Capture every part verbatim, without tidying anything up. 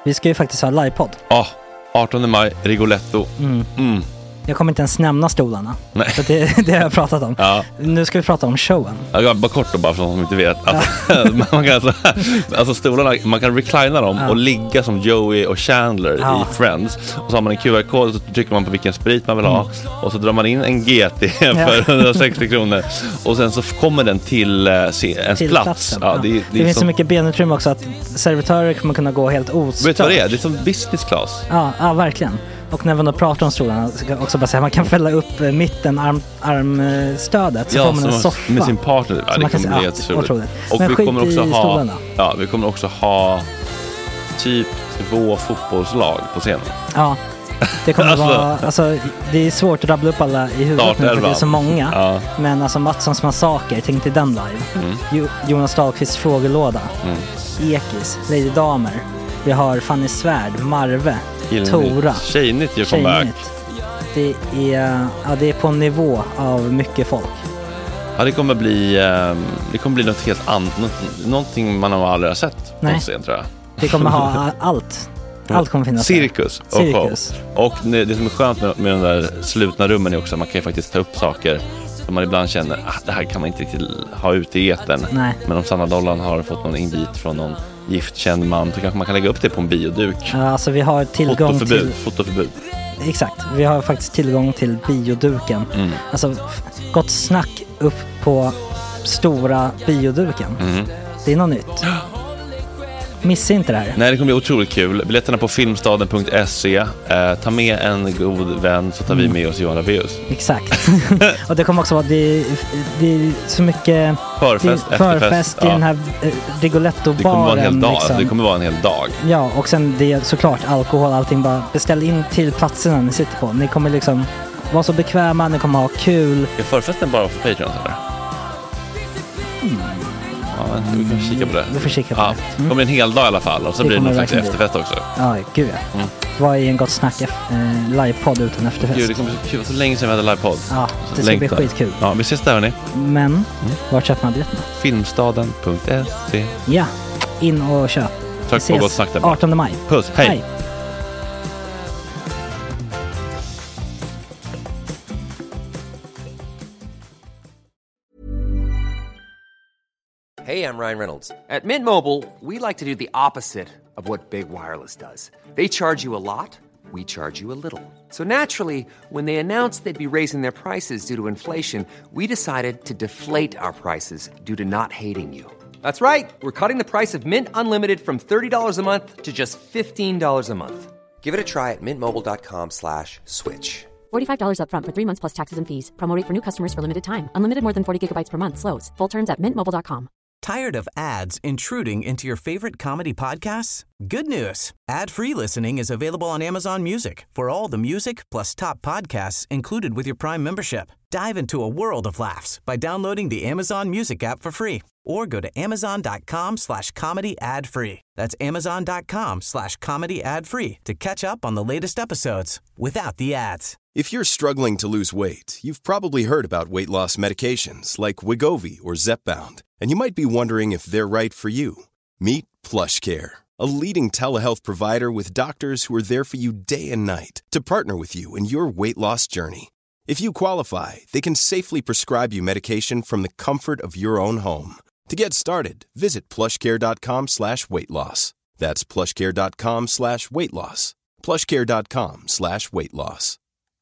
Vi ska ju faktiskt ha livepodd. Ja, oh, artonde maj, Rigoletto. Mm. Mm. Jag kommer inte ens nämna stolarna. Nej. För det, det har jag pratat om. Ja. Nu ska vi prata om showen. Ja, bara kort då, bara för de som inte vet. Alltså, man kan alltså, alltså stolarna, man kan reclina dem ja. och ligga som Joey och Chandler ja. i Friends. Och så har man en Q R-kod och så trycker man på vilken sprit man vill ha. Mm. Och så drar man in en G T för hundrasextio kronor. Och sen så kommer den till uh, se, ens till plats. Ja, ja. det, det, det det finns som... så mycket benutrymme också att servitörer kommer kunna gå helt ostört. Vet du vad det är? Det är som business class. Ja, ja verkligen. Och när man då pratar om stolarna så kan jag också bara säga att man kan fälla upp mitten arm, armstödet så ja, får man en soffa med sin partner. Ja, det kommer bli jätteroligt. Och Men vi kommer också ha stolarna. Ja, vi kommer också ha typ två fotbollslag på scenen. Ja. Det kommer alltså, vara alltså det är svårt att rabbla upp alla i huvudet nu för det är så många. Ja. Men alltså Mattssons massaker, tänk till den live. Mm. Jo, Jonas Dahlqvists frågelåda. Mm. Ekis, Lady Damer. Vi har Fanny Svärd, Marve, Gillnytt. Tora. Tjejnytt gör comeback. Det är, ja, det är på en nivå av mycket folk. Ja, det kommer bli det kommer bli något helt annat, någonting man har aldrig har sett på scen, tror jag. Det kommer ha allt. Allt kommer finnas. Cirkus och Cirkus. show. Och det som är skönt med, med de där slutna rummen är också att man kan ju faktiskt ta upp saker som man ibland känner att ah, det här kan man inte riktigt ha ute i etern. Nej. Men om Sanna Dollan har fått någon invit från någon giftkänd man så kanske man kan lägga upp det på en bioduk. Ja, alltså vi har tillgång fotoförbud, till... Fotoförbud. Exakt, vi har faktiskt tillgång till bioduken. Mm. Alltså, gott snack upp på stora bioduken. Mm. Det är något nytt. Missa inte det här. Nej, det kommer bli otroligt kul. Biljetterna på filmstaden punkt se. Eh, ta med en god vän så tar mm. vi med oss Johan Rabaeus. Exakt. Och det kommer också vara det, det är så mycket förfest, det, förfest i ja. den här eh, Rigoletto-baren. Det kommer vara en hel dag. Liksom. Det kommer vara en hel dag. Ja, och sen det är såklart alkohol, allting. Bara beställ in till platserna ni sitter på. Ni kommer liksom vara så bekväma, ni kommer ha kul. Är förfesten bara för Patreon eller? Mm. Ja, vi får kika på det. Vi får kika på ja, det. Mm. Det kommer en hel dag i alla fall. Och så det blir det någon slags efterfest också. Ja, gud ja. Mm. Vad är en gott snack eh, livepodd utan efterfest? Gud, det kommer så kul. Så länge sedan vi hade livepodd. Ja, det ska bli skitkul. Ja, vi ses där hörni. Men, mm. var köper man biljetterna? filmstaden punkt se. Ja, in och köp. Tack på gott snack där. artonde maj. Puss, hej. hej. Hey, I'm Ryan Reynolds. At Mint Mobile, we like to do the opposite of what Big Wireless does. They charge you a lot, we charge you a little. So naturally, when they announced they'd be raising their prices due to inflation, we decided to deflate our prices due to not hating you. That's right. We're cutting the price of Mint Unlimited from thirty dollars a month to just fifteen dollars a month. Give it a try at mintmobile.com slash switch. forty-five dollars up front for three months plus taxes and fees. Promo rate for new customers for limited time. Unlimited more than forty gigabytes per month. Slows full terms at mint mobile dot com. Tired of ads intruding into your favorite comedy podcasts? Good news. Ad-free listening is available on Amazon Music for all the music plus top podcasts included with your Prime membership. Dive into a world of laughs by downloading the Amazon Music app for free or go to amazon.com slash comedy ad free. That's amazon.com slash comedy ad free to catch up on the latest episodes without the ads. If you're struggling to lose weight, you've probably heard about weight loss medications like Wegovy or Zepbound, and you might be wondering if they're right for you. Meet PlushCare, a leading telehealth provider with doctors who are there for you day and night to partner with you in your weight loss journey. If you qualify, they can safely prescribe you medication from the comfort of your own home. To get started, visit plushcare.com slash weight loss. That's plushcare.com slash weight loss. plushcare.com slash weight loss.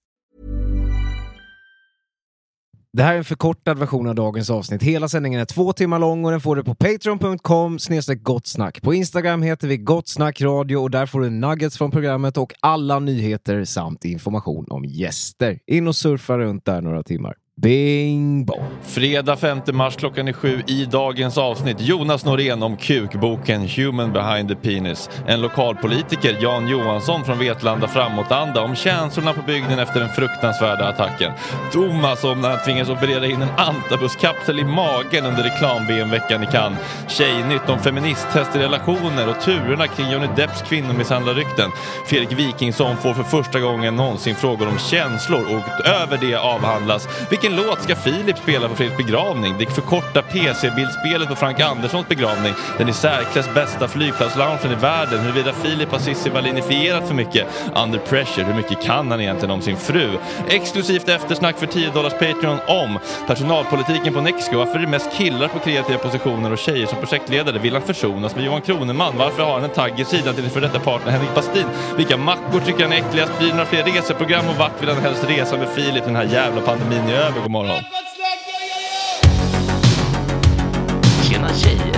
Det här är en förkortad version av dagens avsnitt. Hela sändningen är två timmar lång och den får du på patreon punkt com slash gottsnack. På Instagram heter vi Gottsnack Radio och där får du nuggets från programmet och alla nyheter samt information om gäster. In och surfa runt där några timmar. Bing bong. Fredag femte mars klockan är sju i dagens avsnitt. Jonas Norén om kukboken Human Behind the Penis. En lokalpolitiker, Jan Johansson från Vetlanda framåtanda om känslorna på bygden efter den fruktansvärda attacken. Thomas om när han tvingas operera in en antabuskapsel i magen under reklam-V M-veckan i Cannes. Tjejnytt om feministtest i relationer och turerna kring Johnny Depps kvinnomisshandlarrykten. Fredrik Wikingsson får för första gången någonsin frågor om känslor och över det avhandlas vilka Vilken låt ska Filip spela på Fredriks begravning? Det förkorta P C-bildspelet på Frank Anderssons begravning. Den i särklass bästa flygplatsloungen i världen. Huruvida Filip har Cissi Wallinifierat för mycket. Under pressure. Hur mycket kan han egentligen om sin fru? Exklusivt eftersnack för tio dollars Patreon om personalpolitiken på Nexco. Varför är det mest killar på kreativa positioner och tjejer som projektledare? Vill han försonas med Johan Kroneman? Varför har han en tagg i sidan till för detta partner Henrik Bastin? Vilka mackor tycker han är äckligast? Blir det några fler reseprogram och vart vill han helst resa med Filip? Den här jävla pandemin är över. God morgon. Tjena tjejer.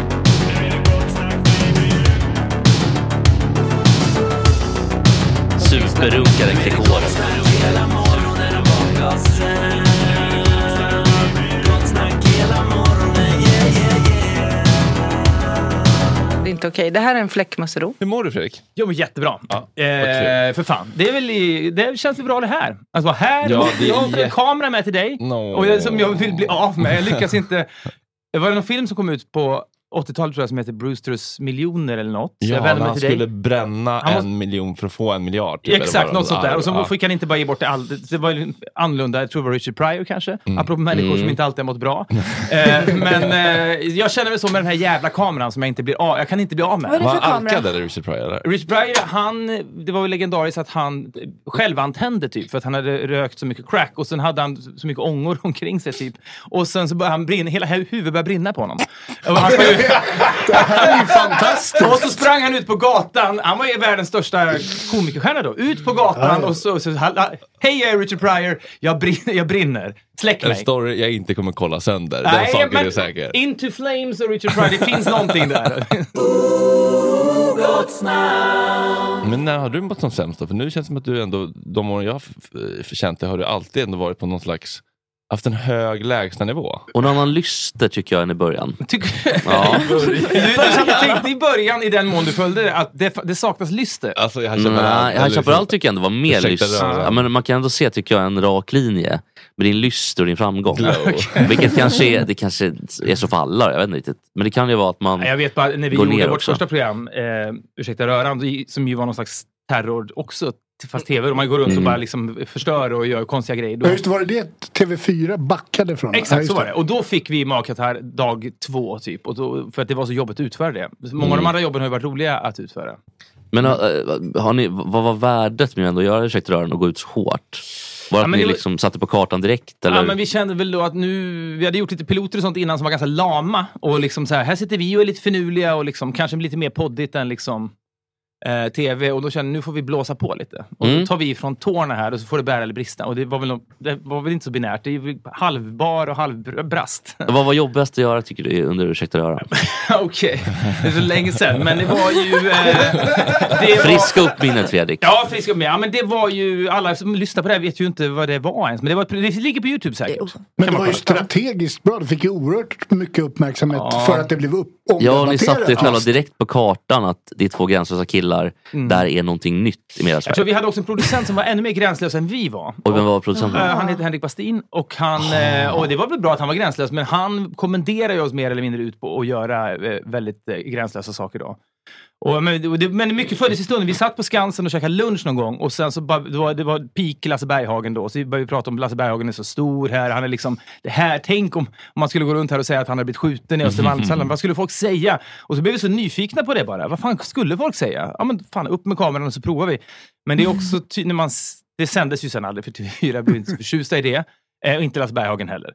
Superrunkare Gregoren. Det är inte okej. Det här är en fläckmussero. Hur mår du, Fredrik? Jo, men jättebra. Ja, eh, för fan. Det är väl i, det känns väl bra det här. Alltså här, ja, det jag har en kamera med till dig. No. Och det, som jag vill bli av med. Jag lyckas inte. Det var någon film som kom ut på åttiotalet tror jag som heter Brewsters miljoner eller något. Ja, jag han mig till skulle dig. bränna han måste... en miljon för att få en miljard. Typ, exakt, något sånt där. Och så ja. fick han inte bara ge bort det allt. Det var annorlunda, jag tror det var Richard Pryor kanske. Mm. Apropå människor mm. som inte alltid har mått bra. eh, men eh, jag känner mig så med den här jävla kameran som jag inte blir av. Jag kan inte bli av med. Var han alkade eller Richard Pryor? Eller? Richard Pryor, han, det var väl legendariskt att han självantände typ. För att han hade rökt så mycket crack. Och sen hade han så mycket ångor omkring sig typ. Och sen så började han brinna, hela huvudet började brinna på honom. Och han det här är ju fantastiskt. Och så sprang han ut på gatan. Han var ju världens största komikerstjärna då. Ut på gatan och så, så hej, jag är Richard Pryor. Jag brinner, jag brinner. Släck mig. En story jag inte kommer kolla sönder. Den Nej, saken men är säker. Into Flames och Richard Pryor, det finns någonting där. Men när har du mått som sämst då? För nu känns det som att du ändå, de år jag har förkänt det, har du alltid ändå varit på någon slags, haft en hög lägsta nivå. Och någon annan lyster tycker jag än i början. Tycker ja. Du tänkte i början i den mån du följde att det, det saknas lyster. Alltså jag har Nej, High Chaparral tycker jag ändå var mer lyster. Ja, men man kan ändå se tycker jag en rak linje med din lyster och din framgång. Okay. Vilket kanske är, det kanske är så för alla, jag vet inte riktigt. Men det kan ju vara att man jag vet bara, när vi gjorde vårt första program eh, Ursäkta röran, som ju var någon slags terror också, fast tv, och man går runt mm. och bara liksom förstör och gör konstiga grejer. Då... Ja, just var det det T V fyra backade från? Exakt, ja, så var det. Och då fick vi magkatarr dag två typ. Och då, för att det var så jobbigt att utföra det. Många mm. av de andra jobben har ju varit roliga att utföra. Men äh, har ni, vad var värdet med att göra Ursäkta röran och gå ut så hårt? Var ja, att ni var... liksom satte på kartan direkt? Eller? Ja, men vi kände väl då att nu, vi hade gjort lite piloter och sånt innan som var ganska lama. Och liksom så här, här sitter vi och är lite finurliga och liksom, kanske lite mer poddigt än liksom eh, tv. Och då kände nu får vi blåsa på lite. Och mm. då tar vi från tårna här och så får det bära eller brista. Och det var väl, no- det var väl inte så binärt. Det är ju halvbar och halvbrast. Vad var jobbigast att göra tycker du under Ursäkta röran? Okej, okay. Det är så länge sedan. Men det var ju... Eh, det friska var... upp minnet, Fredrik. Ja, friska upp minnet. Ja, men det var ju... Alla som lyssnar på det här vet ju inte vad det var ens. Men det, var, det ligger på YouTube säkert. Men det var ju strategiskt bra. Det fick ju oerhört mycket uppmärksamhet ja. för att det blev upp. Ja, ni satte det själva direkt på kartan att det är två gränslösa killar. Mm. Där är någonting nytt i Media Sverige. Jag tror vi hade också en producent som var ännu mer gränslös än vi var. Och vem var producenten? Uh, han heter Henrik Bastin. Och, han, uh, och det var väl bra att han var gränslös. Men han kommenderar ju oss mer eller mindre ut på att göra uh, väldigt uh, gränslösa saker då. Och, men, det, men mycket föddes i stunden. Vi satt på Skansen och käkade lunch någon gång. Och sen så bara, det var, det var peak Lasse Berghagen då. Så vi började prata om Lasse Berghagen är så stor här. Han är liksom, det här, tänk om, om man skulle gå runt här och säga att han hade blivit skjuten i Östermalmshallen. Mm. Vad skulle folk säga? Och så blev vi så nyfikna på det bara. Vad fan skulle folk säga? Ja men fan, upp med kameran och så provar vi. Men det är också, ty- när man, det sändes ju sen aldrig för T V fyra. Jag blev inte så förtjusta i det. Eh, och inte Lasse Berghagen heller.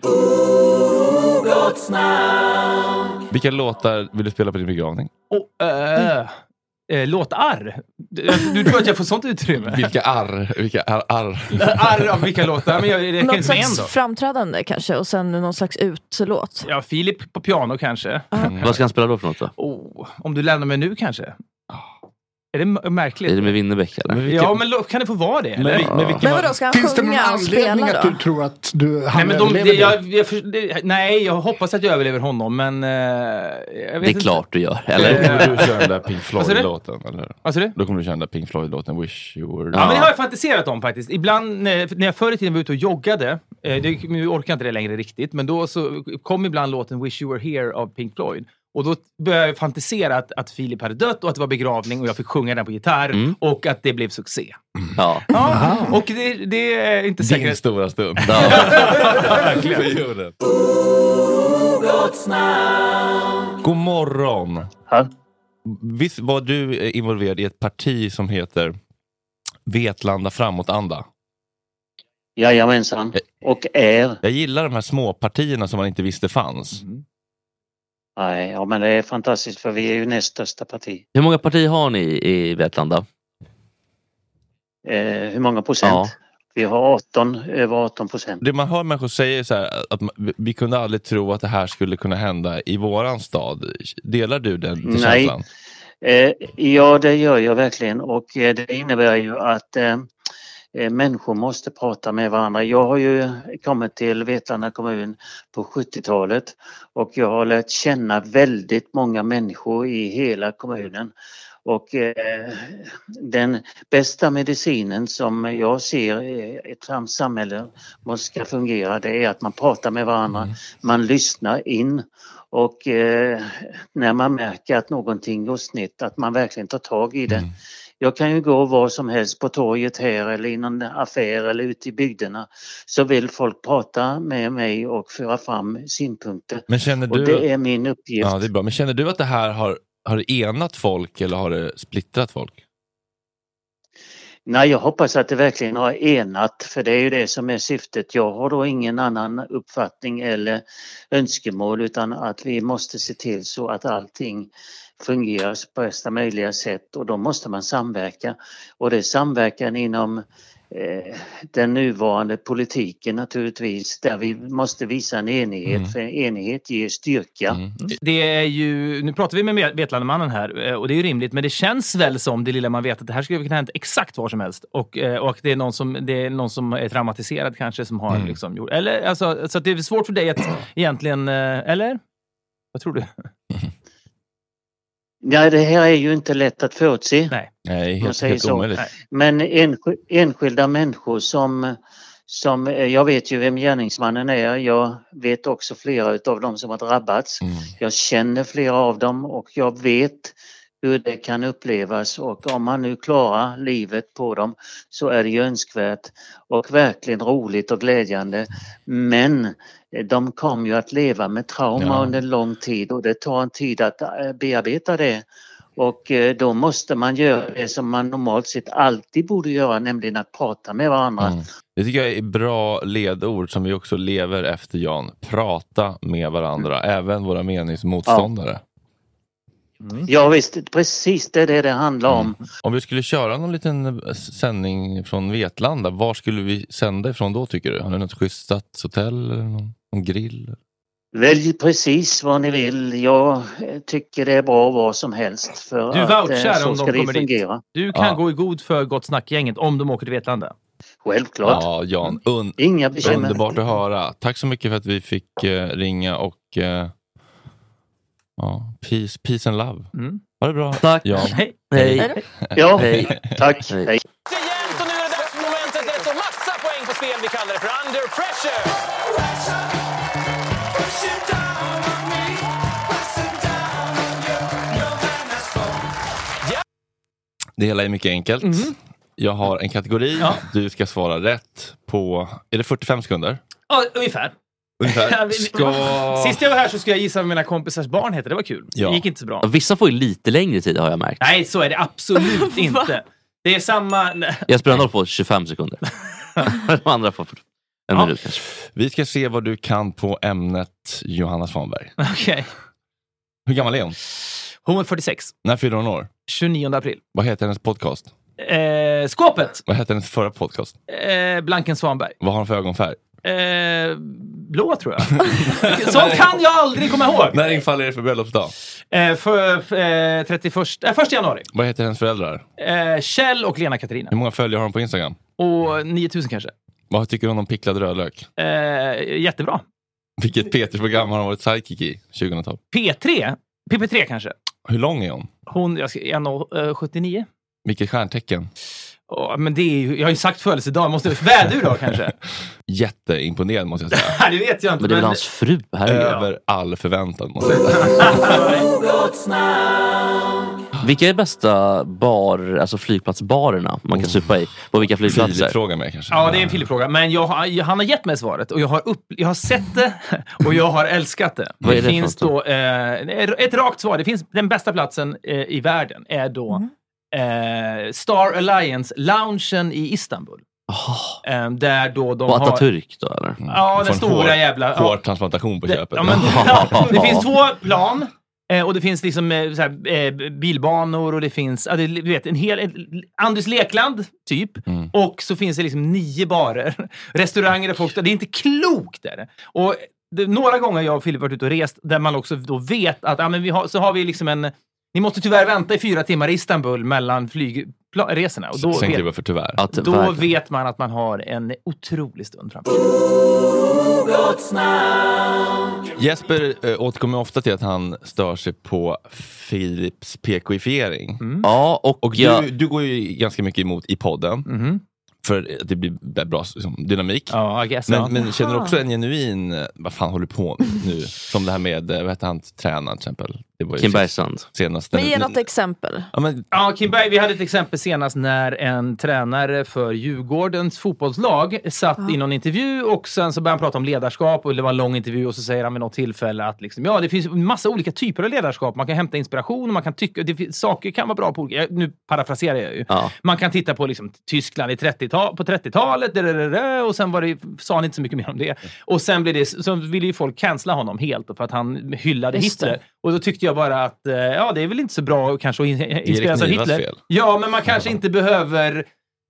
Vilka låtar vill du spela på din begravning? Oh, uh, uh, låtar? Du, du tror att jag får sånt utrymme? Vilka arr? Vilka arr? Arr, arr av vilka låtar? Men jag, det någon slags framträdande kanske och sen någon slags utlåt. Ja, Filip på piano kanske. Mm. Vad ska han spela då för något då? Oh, om du lämnar mig nu kanske. Är det m- märkligt? Är det med Winnerbäck eller? Men vilka... Ja, men lo- kan det få vara det? Eller? Men, men, men vadå, ska han finns sjunga det någon anledning att du tror att du, han nej, men de, överlever det, jag, jag för, det, nej, jag hoppas att jag överlever honom, men... Uh, jag vet det är inte. klart du gör, eller? Då kommer du köra den där Pink Floyd-låten, eller? Vad sa du? Då kommer du köra den där Pink Floyd-låten, Wish You Were... Ja, men det har jag fantiserat om faktiskt. Ibland, när jag förr i tiden var ute och joggade, eh, det, nu orkar inte det längre riktigt, men då så kom ibland låten Wish You Were Here av Pink Floyd. Och då började jag fantisera att, att Filip hade dött och att det var begravning och jag fick sjunga den på gitarr Mm. och att det blev succé. Mm. Ja. Ja, och det, det är inte säkert. Din stora stund. Ja. Verkligen. God morgon. Ja. Visst var du involverad i ett parti som heter Vetlanda framåtanda? Jajamensan. Och är. Jag gillar de här små partierna som man inte visste fanns. Mm. Nej, ja, men det är fantastiskt för vi är ju näst största parti. Hur många partier har ni i Vetlanda? Eh, hur många procent? Ja. Vi har arton, över arton procent. Det man hör människor säga så här, att man, vi kunde aldrig tro att det här skulle kunna hända i våran stad. Delar du den Nej. känslan? Eh, ja, det gör jag verkligen och eh, det innebär ju att eh, människor måste prata med varandra. Jag har ju kommit till Vetlanda kommun på sjuttiotalet och jag har lärt känna väldigt många människor i hela kommunen. Och eh, den bästa medicinen som jag ser ett samhälle måste fungera, det är att man pratar med varandra, mm. man lyssnar in och eh, när man märker att någonting går snett, att man verkligen tar tag i det. Mm. Jag kan ju gå var som helst på torget här eller i någon affär eller ute i bygderna, så vill folk prata med mig och föra fram synpunkter. Men känner du, och det är min uppgift. Ja, det är bra. Men känner du att det här har, har det enat folk eller har det splittrat folk? Nej, jag hoppas att det verkligen har enat, för det är ju det som är syftet. Jag har då ingen annan uppfattning eller önskemål, utan att vi måste se till så att allting fungerar på bästa möjliga sätt, och då måste man samverka. Och det är samverkan inom eh, den nuvarande politiken naturligtvis, där vi måste visa en enighet, mm. för enighet ger styrka. Mm. Det är ju, nu pratar vi med Vetlandemannen här och det är ju rimligt, men det känns väl som det lilla man vet att det här skulle kunna hända exakt var som helst, och, och det är någon som det är någon som är traumatiserad kanske som har mm. liksom gjort, eller alltså, så att det är svårt för dig att egentligen, eller? Vad tror du? Ja, det här är ju inte lätt att förutse. Nej, Nej helt, helt omöjligt. Men ensk- enskilda människor som, som, jag vet ju vem gärningsmannen är, jag vet också flera av dem som har drabbats. Mm. Jag känner flera av dem och jag vet hur det kan upplevas, och om man nu klarar livet på dem så är det ju önskvärt och verkligen roligt och glädjande. Men de kommer ju att leva med trauma ja. under lång tid, och det tar en tid att bearbeta det. Och då måste man göra det som man normalt sett alltid borde göra, nämligen att prata med varandra. Mm. Det tycker jag är bra ledord som vi också lever efter, Jan. Prata med varandra, mm. även våra meningsmotståndare. Ja. Mm. Ja visst, precis det är det det handlar om. Mm. Om vi skulle köra någon liten sändning från Vetlanda, var skulle vi sända ifrån då tycker du? Har ni något schysst stadshotell eller någon, någon grill? Välj precis vad ni vill. Jag tycker det är bra vad som helst. För du vouchar att, om de kommer fungera. dit. Du kan ja. gå i god för Gott Snack-gänget om de åker till Vetlanda. Självklart. Ja, Jan. Un- Inga bekymmer. Underbart att höra. Tack så mycket för att vi fick uh, ringa och uh, ja, peace, peace and love. Mm. Ha det bra. Tack. Jan. Hej. Hej. Ja, hej. Tack. Hej. Hej. Och nu är det dags för momentet ett och massa poäng på spel. Vi kallar det för Under Pressure. Det hela är mycket enkelt. Mm-hmm. Jag har en kategori. Ja. Du ska svara rätt på... Är det fyrtiofem sekunder? Ja, ungefär. Ungefär. Ska... Sist jag var här så skulle jag gissa vad mina kompisars barn heter. Det var kul. Ja. Det gick inte så bra. Vissa får ju lite längre tid har jag märkt. Nej, så är det absolut inte. Det är samma... Jag spelar på tjugofem sekunder. De andra får en ja. minut kanske. Vi ska se vad du kan på ämnet Johanna Svanberg. Okej. Okay. Hur gammal är hon? Hon är fyrtiosex. När fyller hon år? tjugonionde april. Vad heter hennes podcast? Eh, Skåpet. Vad heter hennes förra podcast? Eh, Blanken Svanberg. Vad har hon för ögonfärg? Eh, blå tror jag. Så kan jag aldrig komma ihåg. När infaller det för bröllopsdag? Eh, för för eh, trettioförsta, eh, första januari. Vad heter hennes föräldrar? Eh, Kjell och Lena Katarina. Hur många följare har hon på Instagram? Och niotusen kanske. Vad tycker hon om picklad rödlök? Eh, jättebra. Vilket P tre-program har hon varit sidekick i tjugohundratolv? P tre? P P tre kanske. Hur lång är hon? Hon, jag ska, en komma sjuttionio. Vilket stjärntecken? Oh, men det är ju, jag har ju sagt födelsedag, måste vädur då kanske? Jätteimponerad måste jag säga. Det vet jag inte. Men det är väl hans fru här. Över all förväntan måste jag säga. Vilka är bästa bar, alltså flygplatsbarerna man kan supa i? På vilka flygplatser? Filip-fråga mig kanske. Ja, det är en Filip-fråga. Men jag, jag, han har gett mig svaret och jag har, upp, jag har sett det och jag har älskat det. Vad är det, det finns då eh, ett rakt svar. Det finns den bästa platsen eh, i världen är då mm. eh, Star Alliance loungen i Istanbul. Oh. Eh, där då de på har... Atatürk då eller? Mm. Ja, den stora hår, jävla... Hårtransplantation på det, köpet. Ja, men, ja, det finns två plan. Eh, och det finns liksom eh, så här, eh, bilbanor och det finns ja, det, du vet, en hel ett, Andres Lekland typ mm. och så finns det liksom nio barer, restauranger där folk, det är inte klokt där. Och det, några gånger jag och Filip varit ute och rest där man också då vet att ja, men vi har, så har vi liksom en, ni måste tyvärr vänta i fyra timmar i Istanbul mellan flygresorna och då, Sen vet, för tyvärr. Ja, då verkligen. vet man att man har en otrolig stund framför. Jesper äh, återkommer ofta till att han stör sig på Filips P K-ifiering. Mm. Ja, och, och jag... du, du går ju ganska mycket emot i podden. Mm. För att det blir bra liksom, dynamik. Ja, I guess, men, ja. men känner du också en genuin, vad fan håller du på med nu? Som det här med, vad heter han, tränaren till exempel? Det var ju Kim Bergstrand. Senast. Men ge något exempel. Ja, men... ja, Kim Berg, vi hade ett exempel senast när en tränare för Djurgårdens fotbollslag satt ja. i någon intervju och sen så började han prata om ledarskap och det var en lång intervju och så säger han vid något tillfälle att liksom, ja, det finns massa olika typer av ledarskap. Man kan hämta inspiration och man kan tycka, det, saker kan vara bra på olika, nu parafraserar jag ju. Ja. Man kan titta på liksom, Tyskland i trettiotalet, på trettiotalet och sen var det, sa han inte så mycket mer om det. Och sen blev det, så ville ju folk cancella honom helt för att han hyllade Hitler. Och då tyckte jag bara att ja, det är väl inte så bra kanske att inspireras av Hitler. Fel. Ja, men man kanske inte behöver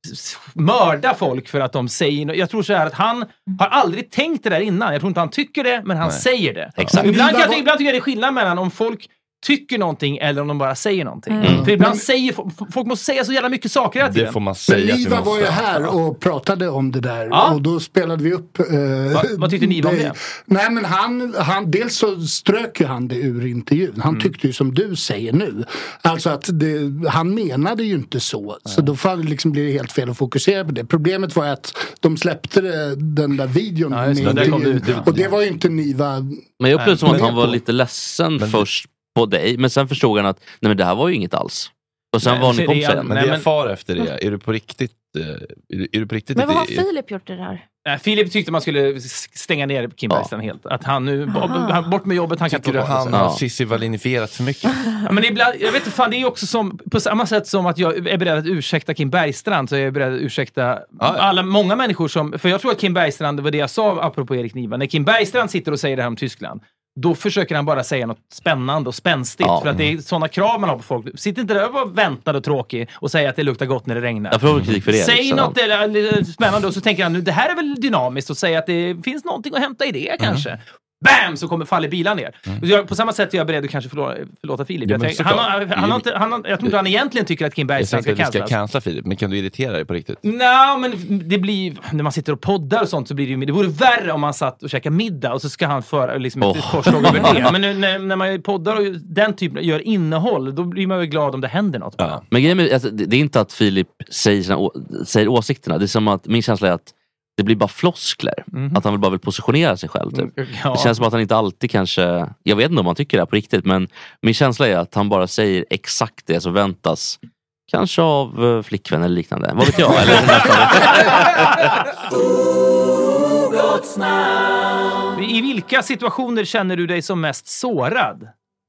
mörda folk för att de säger no- jag tror så här att han har aldrig tänkt det där innan. Jag tror inte han tycker det, men han Nej. säger det. Exakt. Ibland, kan, ibland tycker jag det är skillnad mellan om folk tycker någonting eller om de bara säger någonting. Mm. För ibland men, säger folk måste säga så jävla mycket saker hela tiden. Det får man säga. Men Niva var ju här och pratade om det där ja. och då spelade vi upp eh, Va, vad tyckte Niva om det? Nej men han, han dels så strök ju han det ur intervjun. Han mm. tyckte ju som du säger nu. Alltså att det, han menade ju inte så. Mm. Så då fan liksom blir det helt fel att fokusera på det. Problemet var att de släppte den där videon ja, med det, intervjun. det ut, ja. Och det var ju inte Niva. Men jag upplevde som att han var lite ledsen men, först på dig, men sen förstod han att nej men det här var ju inget alls. Och sen nej, var ni kompisar igen. Men det jag far efter det, är du på riktigt är du på riktigt men vad har i, Filip gjort det där? Äh, Filip tyckte man skulle stänga ner Kim Bergstrand ja. helt. Att han nu, b- bort med jobbet, han tycker kan du han har Cissi Wallinifierat för mycket? Ja, men ibland, jag vet inte, fan, det är också som, på samma sätt som att jag är beredd att ursäkta Kim Bergstrand så är jag beredd att ursäkta ja, ja. alla, många människor som, för jag tror att Kim Bergstrand, det var det jag sa apropå Erik Niva, när Kim Bergstrand sitter och säger det här om Tyskland, då försöker han bara säga något spännande och spänstigt. Ja. För att det är sådana krav man har på folk. Sitt inte där och var väntad och tråkig och säga att det luktar gott när det regnar. Jag får kritik för det. Säg liksom något eller, spännande och så tänker han nu, det här är väl dynamiskt och säga att det finns någonting att hämta i det kanske. Mm. Bam! Så kommer faller bilar ner. Mm. Jag, på samma sätt är jag beredd att kanske förlåta, förlåta Filip. Ja, jag, tänk, han, han, han har inte, han har, jag tror inte han egentligen tycker att Kim Bergstrand ska cancella. Jag ska cancella Filip, men kan du irritera dig på riktigt? Nej, men det blir, när man sitter och poddar och sånt så blir det ju, det vore värre om man satt och käkar middag och så ska han föra liksom oh. ett korslag över det. Men nu, när, när man poddar och den typen gör innehåll, då blir man ju glad om det händer något. Ja. Men grejen är, alltså, det är inte att Filip säger, sina å, säger åsikterna. Det är som att min känsla är att det blir bara floskler. Mm. Att han vill bara vill positionera sig själv. Typ. Ja. Det känns som att han inte alltid kanske... Jag vet inte om han tycker det här på riktigt. Men min känsla är att han bara säger exakt det som väntas. Kanske av uh, flickvän eller liknande. Vad vet jag? Eller I vilka situationer känner du dig som mest sårad?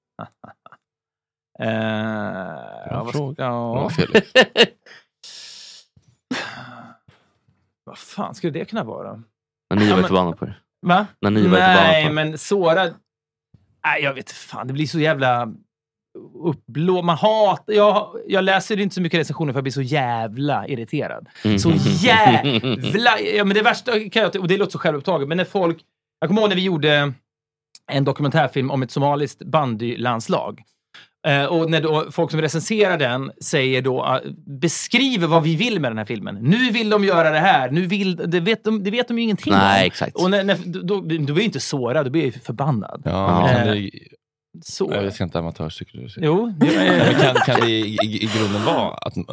uh, Bra fråga. Ja. Vad fan skulle det kunna vara? När ni ja, var men, förbannad på det. Va? När ni var Nej, på men sårad... Nej, jag vet fan. Det blir så jävla uppblå... Man hatar... Jag, jag läser inte så mycket recensioner för att bli så jävla irriterad. Mm. Så jävla... Ja, men det värsta kan jag... Och det låter så självupptaget. Men när folk... Jag kommer ihåg när vi gjorde en dokumentärfilm om ett somaliskt bandylandslag. Uh, och när då folk som recenserar den säger då uh, beskriver vad vi vill med den här filmen. Nu vill de göra det här. Nu vill det vet de det vet de ju ingenting Nej, om. Exakt. Och när, när då, då blir jag inte sårad, då blir jag förbannad. Ja, men kan uh, det, så. Jag vet inte amatörcykel. Jo, ja, men kan kan det i, i, i grunden vara att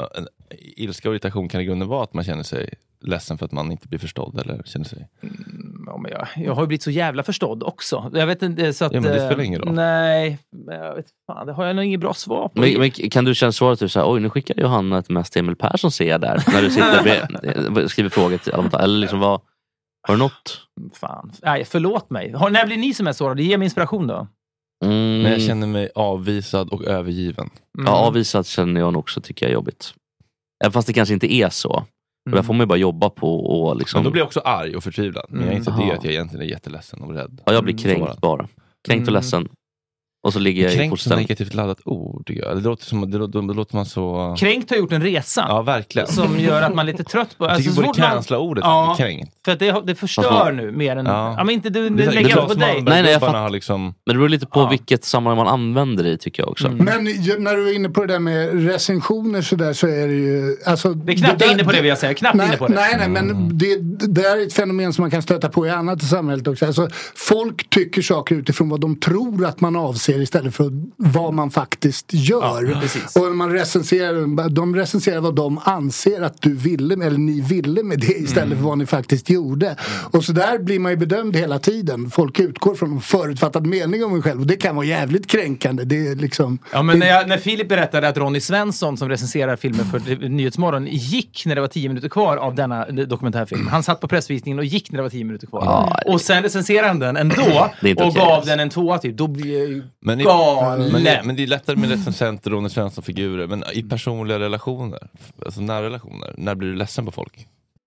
ilska och irritation kan i grunden vara att man känner sig ledsen för att man inte blir förstådd eller känner sig... Mm, ja, men jag, jag har ju blivit så jävla förstådd också. Jag vet inte så att... Ja, men det spelar ingen roll. Nej, jag vet fan, det har jag nog inget bra svar på. Men, men kan du känna så att du säger, oj nu skickar Johanna ett mest Emil Persson ser jag där. När du sitter och skriver frågor till alla. Eller liksom vad... Har du något? Fan. Nej, förlåt mig. Har, när blir ni som är sårade? Ge mig inspiration då. Mm. Men jag känner mig avvisad och övergiven. Mm. Ja, avvisad känner jag också, tycker jag är jobbigt. Även fast det kanske inte är så. Mm. Där får man ju bara jobba på och liksom... Men då blir jag också arg och förtvivlad. Men jag inser Mm. det att jag egentligen är jätteledsen och rädd. Ja, jag blir kränkt bara. Kränkt och Mm. ledsen. Och så ligger jag kränkt i är ett negativt laddat ord, tycker jag. Det låter som det låter, det låter man så... Kränkt har gjort en resa. Ja, verkligen. Som gör att man är lite trött på... Jag tycker alltså, både cancella ordet ja, kränkt. För att det, det förstör nu mer än... Ja, ja men inte du, det, det lägger jag på dig. Nej, nej, jag fatt... har liksom... Men det beror lite på ja. vilket sammanhang man använder det i, tycker jag också. Mm. Men när du är inne på det där med recensioner så där, så är det ju... Alltså, det är knappt det där, inne på det, vill jag säga. Knappt nej, inne på det. Nej, nej, men det, det är ett fenomen som man kan stöta på i annat i samhället också. Alltså, folk tycker saker utifrån vad de tror att man avser istället för vad man faktiskt gör. Ja, och man recenserar, de recenserar vad de anser att du ville, eller ni ville med det istället mm. för vad ni faktiskt gjorde. Mm. Och så där blir man ju bedömd hela tiden. Folk utgår från en förutfattad mening om sig själv och det kan vara jävligt kränkande. Det är liksom... Ja, men när, jag, när Filip berättade att Ronny Svensson som recenserar filmer för Nyhetsmorgon gick när det var tio minuter kvar av denna dokumentärfilm. Han satt på pressvisningen och gick när det var tio minuter kvar. Ja, och sen recenserade han den ändå och okay. gav den en tvåa typ. Då blir jag ju men galen. Men det, men det är lättare med recensenter och Ronny Svensson-figurer. Men i personliga relationer, alltså nära relationer, när blir du ledsen på folk?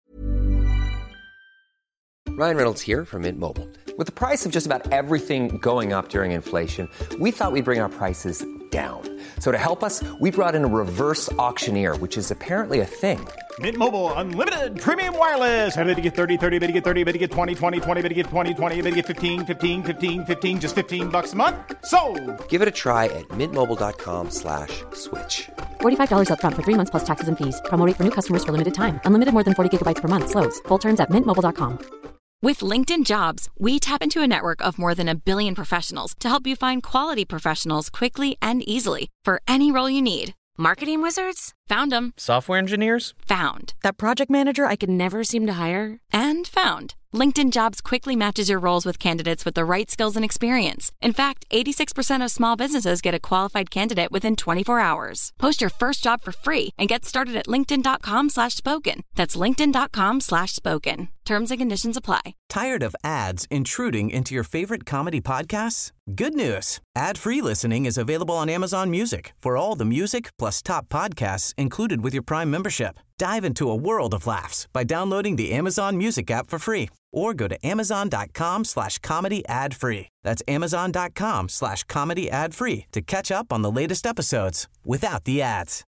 Ryan Reynolds here from Mint Mobile. With the price of just about everything going up during inflation, we thought we'd bring our prices down. So to help us, we brought in a reverse auctioneer, which is apparently a thing. Mint Mobile Unlimited Premium Wireless. How to get thirty, thirty, how to get thirty, how to get twenty, twenty, twenty, how to get twenty, twenty, how to get fifteen, fifteen, fifteen, fifteen, just fifteen bucks a month? Sold! Give it a try at mintmobile.com slash switch. forty-five dollars up front for three months plus taxes and fees. Promo rate for new customers for limited time. Unlimited more than forty gigabytes per month. Slows full terms at mint mobile dot com. With LinkedIn Jobs, we tap into a network of more than a billion professionals to help you find quality professionals quickly and easily for any role you need. Marketing wizards? Found them. Software engineers? Found. That project manager I could never seem to hire? And found. LinkedIn Jobs quickly matches your roles with candidates with the right skills and experience. In fact, eighty-six percent of small businesses get a qualified candidate within twenty-four hours. Post your first job for free and get started at linkedin.com slash spoken. That's linkedin.com slash spoken. Terms and conditions apply. Tired of ads intruding into your favorite comedy podcasts? Good news. Ad-free listening is available on Amazon Music for all the music plus top podcasts included with your Prime membership. Dive into a world of laughs by downloading the Amazon Music app for free or go to amazon.com slash comedy ad free. That's amazon.com slash comedy ad free to catch up on the latest episodes without the ads.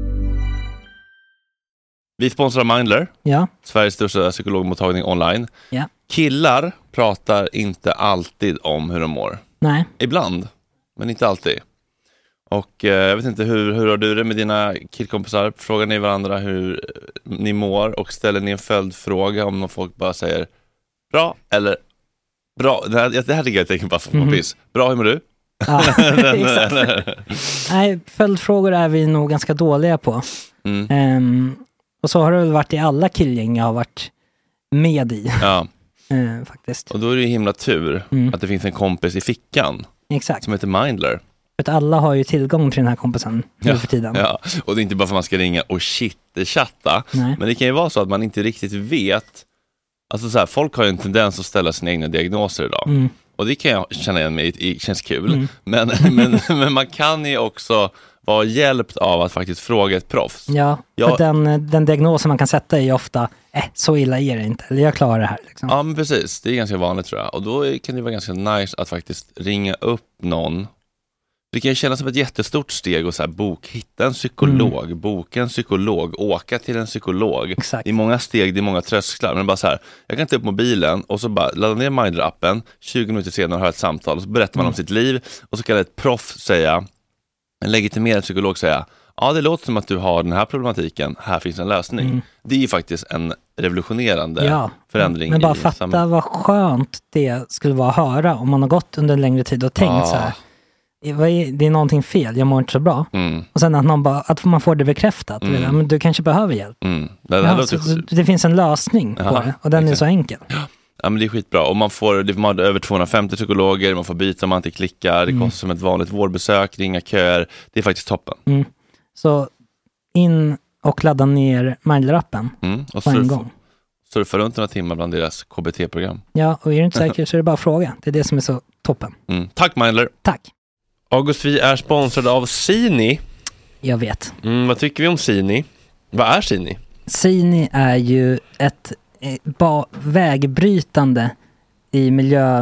Vi sponsrar Mindler. Ja. Sveriges största psykologmottagning online. Ja. Killar pratar inte alltid om hur de mår. Nej. Ibland, men inte alltid. Och eh, jag vet inte, hur, hur har du det med dina killkompisar? Frågar ni varandra hur ni mår och ställer ni en följdfråga om någon folk bara säger bra eller bra? Det här, det här tycker jag tänker bara för mm. piss. Bra, hur mår du? Ja, nej, följdfrågor är vi nog ganska dåliga på. Mm. Um, och så har det väl varit i alla killgäng jag har varit med i. Ja. uh, faktiskt. Och då är det ju himla tur mm. att det finns en kompis i fickan. Exakt. Som heter Mindler. För att alla har ju tillgång till den här kompisen ja, för tiden. Ja, och det är inte bara för att man ska ringa och shit-chatta. Men det kan ju vara så att man inte riktigt vet. Alltså så här, folk har ju en tendens att ställa sina egna diagnoser idag. Mm. Och det kan jag känna igen mig, det känns kul. Mm. Men, men, men man kan ju också vara hjälpt av att faktiskt fråga ett proffs. Ja, jag, för den, den diagnosen man kan sätta är ju ofta eh, så illa är det inte, eller jag klarar det här. Liksom. Ja, men precis. Det är ganska vanligt tror jag. Och då kan det vara ganska nice att faktiskt ringa upp någon. Det kan ju kännas som ett jättestort steg och så här, bok, hitta en psykolog, mm. boka en psykolog, åka till en psykolog. Exakt. Det är många steg, det är många trösklar. Men bara så här, jag kan ta upp mobilen och så bara ladda ner Mindler-appen, tjugo minuter senare har ett samtal och så berättar man mm. om sitt liv och så kan ett proff säga, en legitimerad psykolog säga, ja det låter som att du har den här problematiken, här finns en lösning. Mm. Det är ju faktiskt en revolutionerande ja. förändring. Men bara i fatta samhället. vad skönt det skulle vara att höra om man har gått under en längre tid och tänkt ah. så här. det är någonting fel, jag mår inte så bra. Mm. Och sen att, någon bara, att man får det bekräftat. Mm. Men du kanske behöver hjälp. Mm. Det, ja, låter... det finns en lösning Aha, på det och den exakt. är så enkel. Ja, men det är skitbra. Och man får, man har över tvåhundrafemtio psykologer, man får byta om man inte klickar. Det mm. kostar som ett vanligt vårdbesök, ringa köer. Det är faktiskt toppen. Mm. Så in och ladda ner Mindler-appen mm. och på en gång. Surfa runt några timmar bland deras K B T-program. Ja, och är du inte säker så är det bara fråga. Det är det som är så toppen. Mm. Tack Mindler. Tack. August, vi är sponsrade av Sini. Jag vet. Mm, vad tycker vi om Sini? Vad är Sini? Sini är ju ett eh, ba- vägbrytande i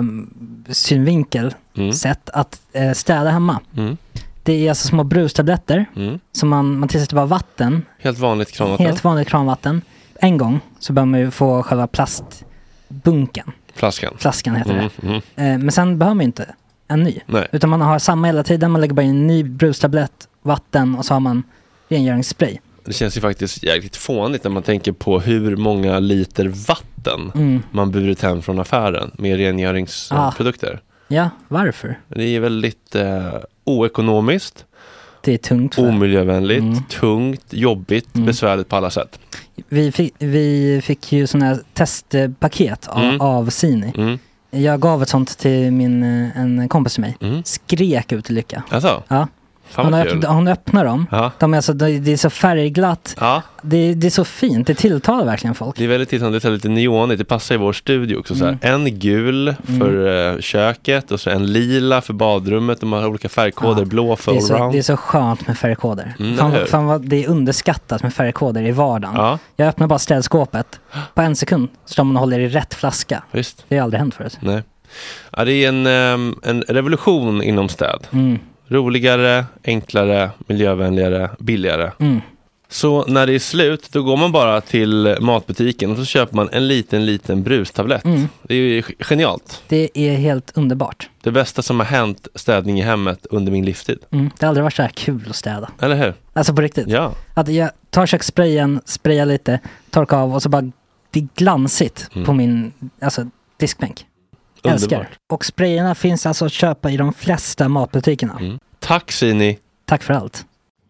miljösynvinkel mm. sätt att eh, städa hemma. Mm. Det är alltså små brustabletter mm. som man, man tillsätter bara vatten. Helt vanligt kranvatten. Helt vanligt kranvatten. En gång så bör man ju få själva plastbunken. Flaskan. Flaskan heter mm. det. Mm. Eh, men sen behöver man inte en ny. Nej. Utan man har samma hela tiden. Man lägger bara in en ny brustablett, vatten och så har man rengöringsspray. Det känns ju faktiskt jäkligt fånigt när man tänker på hur många liter vatten mm. man burit hem från affären med rengöringsprodukter. Ah. Ja, varför? Det är väldigt eh, oekonomiskt. Det är tungt. För. Omiljövänligt, mm. tungt, jobbigt, mm. besvärligt på alla sätt. Vi fick, vi fick ju sådana här testpaket av, mm. av Sini. Mm. Jag gav ett sånt till min, en kompis till mig. Mm. Skrek ut i lycka. Alltså? Ja. Hon, öpp, hon öppnar dem. Ja. De är alltså, det är så färgglatt. Ja. Det, det är så fint. Det tilltalar verkligen folk. Det är väldigt tilltalande. Det är lite neonigt. Det passar i vår studio också. Mm. Så här. En gul för mm. uh, köket och så en lila för badrummet. De har olika färgkoder. Ja. Blå för det är, så, allround. det är så skönt med färgkoder. Mm, fan, fan vad det är underskattat med färgkoder i vardagen. Ja. Jag öppnar bara ställskåpet. På en sekund står man och håller i rätt flaska. Visst. Det har aldrig hänt förut. Nej. Ja, det är en, um, en revolution inom städ. Mm. Roligare, enklare, miljövänligare, billigare. Mm. Så när det är slut, då går man bara till matbutiken och så köper man en liten, liten brustablett. Mm. Det är ju genialt. Det är helt underbart. Det bästa som har hänt städning i hemmet under min livstid. Mm. Det har aldrig varit så här kul att städa. Eller hur? Alltså på riktigt. Ja. Att jag tar kökssprayen, sprayar lite, torkar av och så bara, det är glansigt mm. på min alltså, diskbänk. Älskar. Och sprayerna finns alltså att köpa i de flesta matbutikerna. Mm. Tack Sini. Tack för allt.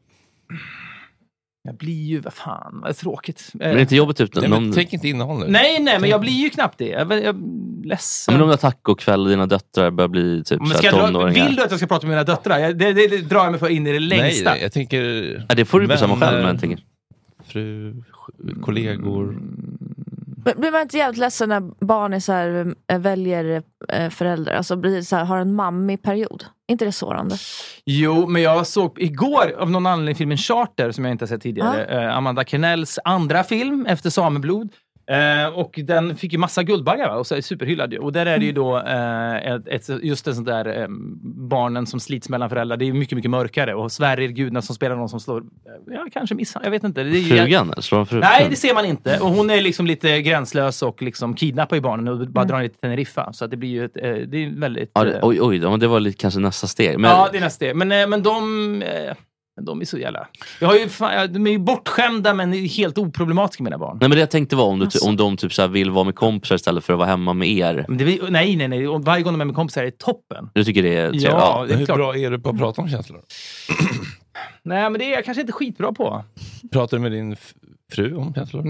Jag blir ju, vad fan, vad tråkigt. Men det är inte jobbigt ut. Nej, men tänk inte innehåll nu. Nej, nej, men jag blir ju knappt det. Jag, jag, jag ledsen. Men om du har tacokväll och dina döttrar börjar bli typ så här tonåringar. Vill du att jag ska prata med mina döttrar? Jag, det, det, det drar jag mig för in i det längsta. Nej, jag tänker... Ja, det får du bestämma själv, men jag tänker. Fru, kollegor... Blir man inte jävligt ledsen när barn är så här, väljer föräldrar? Alltså blir så här, har en mammig period? Inte det sårande? Jo, men jag såg igår av någon anledning filmen Charter som jag inte har sett tidigare. Ah. Eh, Amanda Kennells andra film efter Sameblod. Eh, och den fick ju massa guldbaggar, va? Och så är superhyllad. Och där är det ju då eh, ett, ett, just en sån där eh, barnen som slits mellan föräldrar. Det är mycket, mycket mörkare. Och Sverrir Gudna som spelar någon som slår, ja, kanske missar, jag vet inte. Det är, frugan? Slår fru- Nej, det ser man inte. Och hon är liksom lite gränslös och liksom kidnappar ju barnen och bara mm. drar ner till Teneriffa. Så att det blir ju ett, eh, det är väldigt... Ja, det, oj, oj, det var lite kanske nästa steg. Men... Ja, det är nästa steg. Men, eh, men de... Eh, De är så jävla... Jag har ju, fan, de är ju bortskämda men helt oproblematiska mina barn. Nej, men det jag tänkte var om, du, alltså. om de typ så här vill vara med kompisar istället för att vara hemma med er. Men det, nej, nej, nej. Varje gång de är med kompisar är det toppen. Du tycker det är... Ja, ja, det är hur klart. Bra är du på att prata om känslor? Nej, men det är jag kanske inte skitbra på. Pratar du med din f- fru om känslor?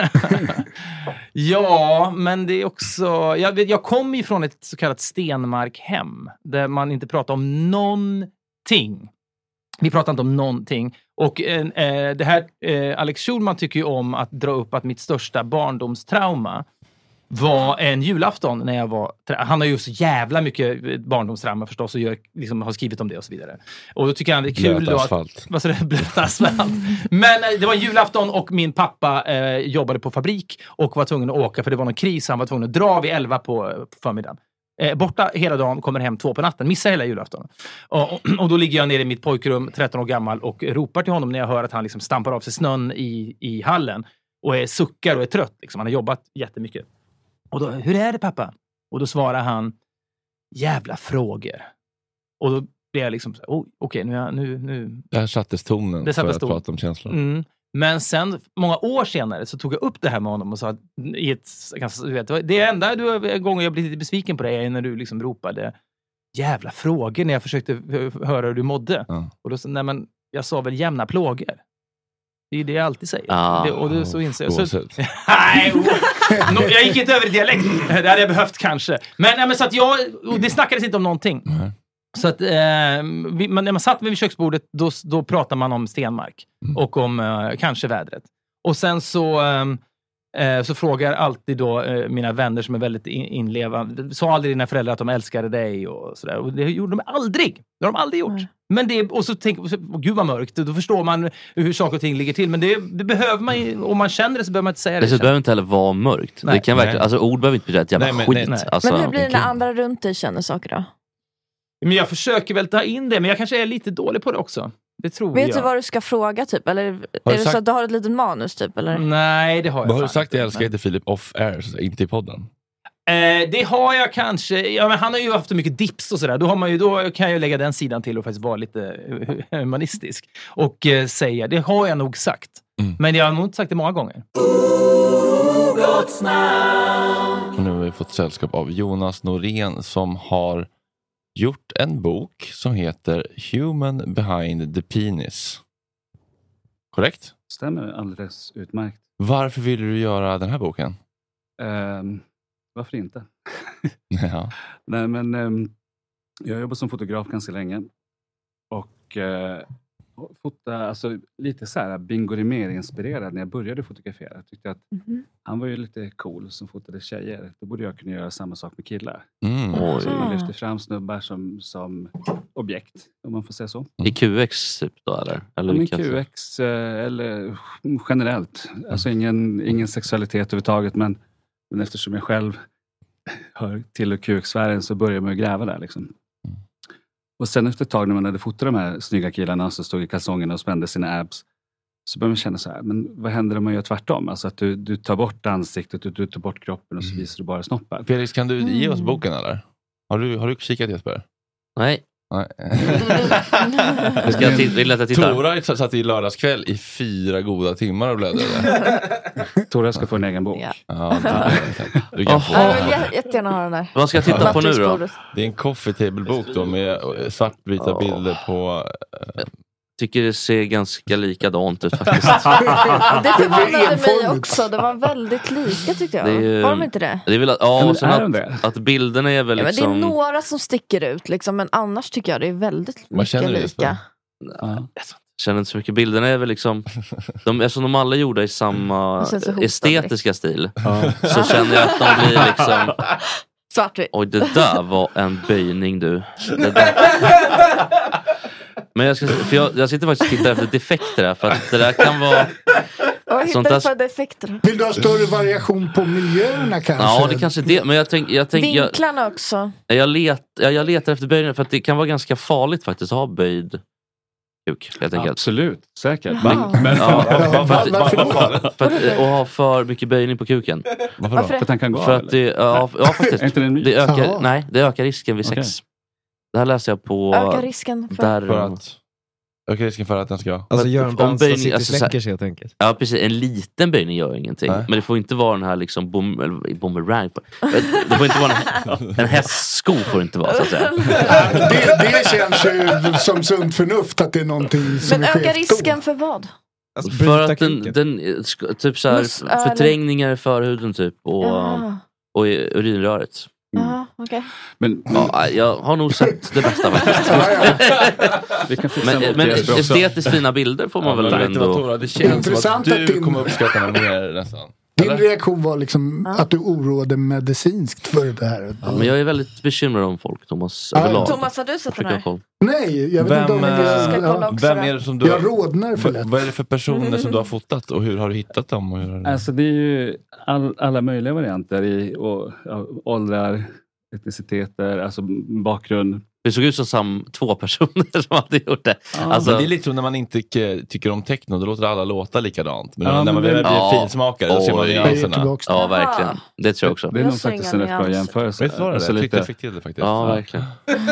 Ja, men det är också... Jag, vet, jag kommer ju från ett så kallat Stenmark-hem. Där man inte pratar om någonting. Vi pratar inte om någonting. Och eh, det här, eh, Alex Schulman tycker ju om att dra upp att mitt största barndomstrauma var en julafton när jag var... Han har ju så jävla mycket barndomstrauma förstås och jag liksom har skrivit om det och så vidare. Och då tycker han det är kul... Blöt asfalt. Vad sa det? Blöt asfalt. Men eh, det var en julafton och min pappa eh, jobbade på fabrik och var tvungen att åka för det var någon kris. Han var tvungen att dra vid elva på, på förmiddagen. Eh, borta hela dagen, kommer hem två på natten. Missar hela julafton. Och, och, och då ligger jag nere i mitt pojkrum, tretton år gammal, och ropar till honom när jag hör att han liksom stampar av sig snön i, i hallen. Och är suckar och är trött. Liksom. Han har jobbat jättemycket. Och då, hur är det pappa? Och då svarar han, jävla frågor. Och då blir jag liksom, oh, okej, okay, nu, nu, nu... Där sattes tonen det sattes för att ton. Prata om känslor. Mm. Men sen, många år senare, så tog jag upp det här med honom och sa att i ett, du vet, det enda du, gången jag blev lite besviken på dig är när du liksom ropade jävla frågor när jag försökte höra hur du mådde. Mm. Och då sa nej men jag sa väl jämna plågor. Det är det jag alltid säger. Ah, det, och det, så inser jag. Så, nej, no, jag gick inte över i dialekt. Det hade jag behövt kanske. Men, nej, men så att jag, och det snackades inte om någonting. Mm. Så att eh, vi, men när man satt vid köksbordet då, då pratar man om Stenmark. Mm. Och om eh, kanske vädret. Och sen så... Eh, Så frågar alltid då eh, mina vänner som är väldigt in- inlevande. Sa aldrig dina föräldrar att de älskade dig och sådär. Och det gjorde de aldrig. Det har de aldrig gjort. Mm. Men det, och så tänker man, gud vad mörkt. Då förstår man hur saker och ting ligger till. Men det, det behöver man ju, om man känner det så behöver man inte säga det. Det behöver inte heller vara mörkt. Nej. Det kan verkligen, alltså ord behöver inte betyda ett jävla nej, men, skit. Nej. Alltså, men hur blir det okay. när andra runt dig känner saker då? Men jag försöker väl ta in det. Men jag kanske är lite dålig på det också. Det tror Vet jag. du vad du ska fråga typ? Eller är det sagt... så att du har ett litet manus typ? Eller? Nej, det har jag vad har du sagt? Jag älskar men... inte Filip off-air, inte i podden. Eh, det har jag kanske. Ja, men han har ju haft mycket dips och sådär. Då, har man ju, då kan jag ju lägga den sidan till och faktiskt vara lite humanistisk. Och eh, säga, det har jag nog sagt. Mm. Men jag har nog inte sagt det många gånger. Och nu har vi fått sällskap av Jonas Norén som har gjort en bok som heter Human Behind the Penis. Korrekt? Stämmer alldeles utmärkt. Varför ville du göra den här boken? Um, varför inte? ja. Nej, men um, jag har jobbat som fotograf ganska länge. Och uh, fota, alltså, lite så här Bingo Rimér-inspirerad när jag började fotografera. Jag tyckte att mm-hmm. han var ju lite cool som fotade tjejer. Då borde jag kunna göra samma sak med killar. Mm. Så man lyfter fram snubbar som, som objekt, om man får säga så. I Q X typ då, eller? eller ja, men Q X eller generellt. Alltså ingen, ingen sexualitet överhuvudtaget, men, men eftersom jag själv hör till Q X-sfären så börjar jag med att gräva där liksom. Och sen efter ett tag när man hade fotat de här snygga killarna som stod i kalsongerna och spände sina abs, så börjar man känna så här, men vad händer om man gör tvärtom? Alltså att du, du tar bort ansiktet, du, du tar bort kroppen och så visar du bara snoppar. Felix, kan du ge oss boken eller? Har du, har du kikat Jesper? Nej. Nej. Ska jag titta, vill att jag tittar? Tora satt i lördagskväll i fyra goda timmar och bläddrade. Tora ska få en egen bok. Ja. Ja, det, du kan få. Jag vill jättegärna ha den här. Vad ska jag titta på nu då? Det är en coffee table-bok då med svartvita oh. bilder på... Uh, tycker det ser ganska likadant ut faktiskt. Det förvånade mig också. Det var väldigt lika tyckte jag. Är, var de inte det? Det är väl att, ja, och sen att, att bilderna är väl liksom... Ja, men det är några som sticker ut liksom, men annars tycker jag det är väldigt mycket lika. Ja. Jag känner inte så mycket. Bilderna är väl liksom de, eftersom de alla är gjorda i samma estetiska stil ja. Så känner jag att de blir liksom svartvitt. Oj, det där var en böjning du. Det där. Men jag, ska, för jag, jag sitter faktiskt och tittar efter defekter här, för att det där kan vara... Vad hittar du för defekter? Vill du ha större variation på miljöerna kanske? Ja, det kanske är det. Men jag tänk, jag tänk, vinklarna jag, också. Jag, let, jag letar efter böjningar för att det kan vara ganska farligt faktiskt att ha böjd kuk. Absolut, säkert. Men, men, ja, för, för, att, för att och ha för mycket böjning på kuken. Varför då? För att den kan gå för att det, ja, ja, faktiskt. det ökar, nej, det ökar risken vid okay. sex. Det här läser jag på... Ökar risken för... Där, för att... Ökar risken för att den ska... Alltså gör en dans som sitter alltså, släcker sig helt enkelt. Ja, precis. En liten böjning gör ingenting. Nej. Men det får inte vara den här liksom... Bom, eller, boomerang. Det får inte vara en, en hästsko får det inte vara, så att säga. det, det känns ju som sunt förnuft att det är någonting som men är ökar risken då. För vad? Alltså, för att den, den... Typ så här... Mus, förträngningar i förhuden typ. Och, och i urinröret. Mm. Aha, okay. Men, ja, jag har nog sett det bästa faktiskt. men men estetiskt fina bilder får man ja, väl ändå. Det känns som att du din, kommer uppskatta den mer nästan. Din eller? Reaktion var liksom ja. Att du oroade medicinskt för det här. Ja, men jag är väldigt bekymrad om folk, Thomas. Ja. Överlag. Thomas, har du sett den här? Nej, jag vet vem, inte om jag ska kolla också. Vem är det som du jag rådnar för lätt. Vad är det för personer mm. som du har fotat och hur har du hittat dem? Och hur alltså det är ju all, alla möjliga varianter i och, ja, åldrar, etniciteter, alltså bakgrund. Det såg ut som sam, två personer som hade gjort det. Ja, alltså, det är lite som när man inte tycker om techno, då låter alla låta likadant. Men ja, när man det, blir ja, finsmakare, då ser man nyanserna. Ja, verkligen. Det tror jag också. Det är nog faktiskt en rätt bra jämförelse. Vet du vad det är? Jag tyckte jag fick till det faktiskt. Ja, verkligen.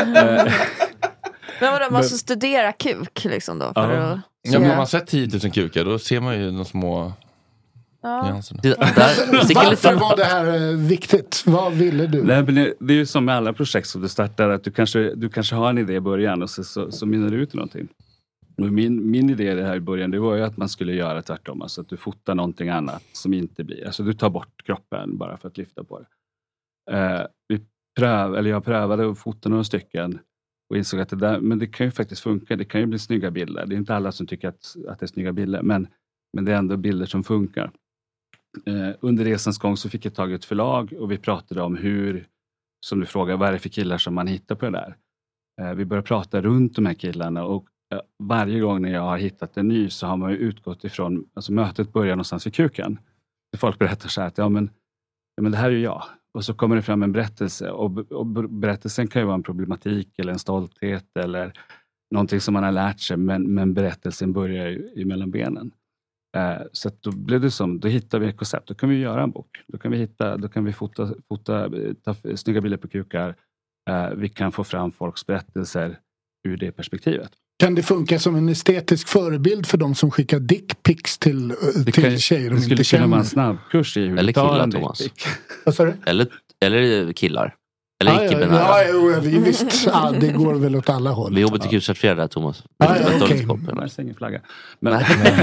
Men vadå, man måste studera kuk liksom då? För ja. att Ja, men om man sett tio tusen kukar, då ser man ju de små... Ja. Det, där, varför var det här viktigt? Vad ville du? Nej, men det, det är ju som med alla projekt som du startar, att du kanske, du kanske har en idé i början och så, så, så minner du ut någonting. Och min, min idé det här i början, det var ju att man skulle göra tvärtom. Alltså att du fotar någonting annat som inte blir. Alltså du tar bort kroppen bara för att lyfta på det. Uh, vi pröv, eller jag prövade att fota några stycken och insåg att det där, men det kan ju faktiskt funka. Det kan ju bli snygga bilder. Det är inte alla som tycker att, att det är snygga bilder, men, men det är ändå bilder som funkar. Uh, under resans gång så fick jag tag i ett förlag och vi pratade om hur, som du frågar, vad är det för killar som man hittar på det där? Uh, vi började prata runt de här killarna och uh, varje gång när jag har hittat en ny så har man ju utgått ifrån, alltså mötet börjar någonstans vid kuken. Folk berättar så här att ja men, ja, men det här är ju jag. Och så kommer det fram en berättelse och, och berättelsen kan ju vara en problematik eller en stolthet eller någonting som man har lärt sig, men, men berättelsen börjar ju i mellan benen. Uh, så att då blev det som, då hittar vi ett koncept, då kan vi göra en bok. Då kan vi hitta, då kan vi fota, fota ta snygga bilder på kukar. Uh, vi kan få fram folks berättelser ur det perspektivet. Kan det funka som en estetisk förebild för de som skickar dickpics till, till kan, tjejer de inte känner? Det skulle kunna vara en snabbkurs i hur eller du tar killar, en Thomas. dickpic. Vad sa du? Eller, eller killar. Eller ah, icke-binära. Ja, ja, ja, visst. Ja, det går väl åt alla håll. Vi är H B T Q-certifierade där, Thomas. Ah, ja, okay. Jag ser ingen flagga. Men...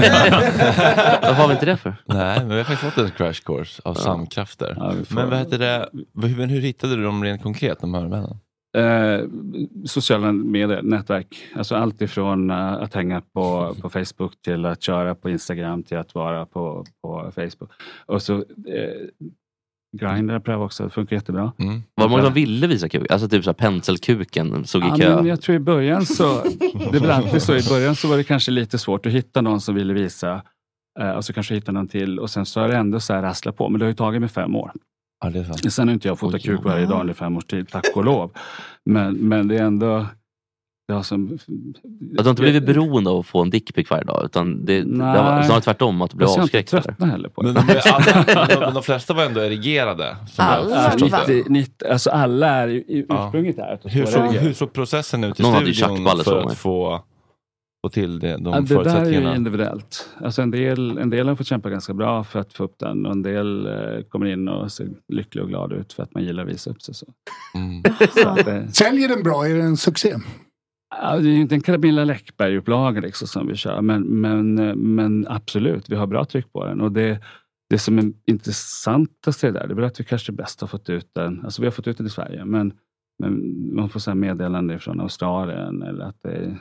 Vad har vi inte det för? Nej, men vi har faktiskt fått en crash course av ja. samkrafter. Ja, får... Men vad heter det? Hur, hur hittade du dem rent konkret, de här männen? Eh, sociala medier, nätverk. Alltså allt ifrån uh, att hänga på, på Facebook till att köra på Instagram till att vara på, på Facebook. Och så eh, Grindr prövar också, det funkar jättebra. Mm. Var många som ville visa kuk? Alltså typ så här penselkuken såg i ja, kö. Men jag tror i början så, det är väl alltid så, i början så var det kanske lite svårt att hitta någon som ville visa. Eh, och så kanske hitta någon till och sen så har det ändå så här rasslat på. Men det har ju tagit mig fem år. Ja, det är sant. Sen har inte jag fotat kuk varje dag under fem års tid, tack och lov. Men, men det är ändå... Det har som, att du inte blivit beroende av att få en dickpic varje dag, utan det, det var snarare tvärtom att du blir avskräckt. Jag tröttnar heller på det. Men, men, alla, de, de flesta var ändå erigerade. Alla, nittio, alltså alla är ursprunget där. Hur såg hur så processen ut i Någon studion för att få... Och till det, de ja, det där är ju individuellt. Alltså en del, en del har fått kämpa ganska bra för att få upp den. Och en del eh, kommer in och ser lycklig och glad ut för att man gillar att visa upp sig. Så. Mm. så att, eh. Säljer den bra? Är det en succé? Ja, det är ju inte en Camilla Läckberg-upplaga liksom, som vi kör. Men, men, men absolut, vi har bra tryck på den. Och det, det som är intressantast det där, det är att vi kanske bäst har fått ut den. Alltså vi har fått ut den i Sverige. Men, men man får så här meddelande från Australien eller att det är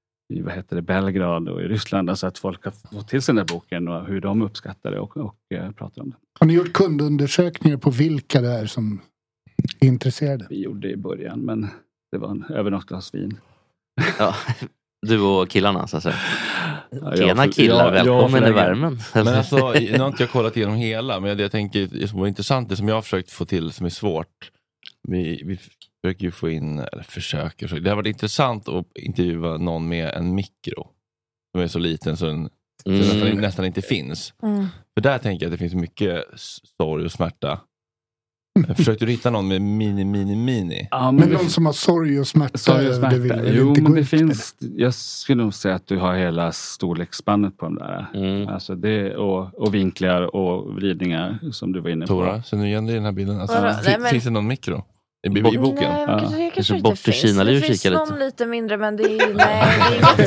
i vad heter det, Belgrad och i Ryssland, alltså att folk har fått till sig den där boken och hur de uppskattar det och, och uh, pratar om det. Har ni gjort kundundersökningar på vilka det är som är intresserade? Vi gjorde det i början, men det var en, över något glas vin. Ja, du och killarna så att säga. Ja, Tjena killar, jag, välkommen jag i värmen. Men alltså, nu har inte jag kollat igenom hela, men det jag tänker det som var intressant, det som jag har försökt få till som är svårt, vi, vi försöker ju få in, eller försöker, så det har varit intressant att intervjua någon med en mikro som är så liten så den mm. så nästan, nästan inte finns. Mm. För där tänker jag att det finns mycket sorg och smärta. Försökte du hitta någon med mini, mini, mini? Ja, men, men någon som har sorg och smärta. Sorg och smärta. Det vill, jo, men det finns, jag skulle nog säga att du har hela storleksspannet på de där. Mm. Alltså det, och, och vinklar och vridningar som du var inne på. Tora, så nu igen det i den här bilden. Alltså, nej, finns, men... finns det någon mikro? I, i, i boken? Nej, men kanske, ja. kanske bort till Kina det finns någon lite. lite mindre, men det är, nej, det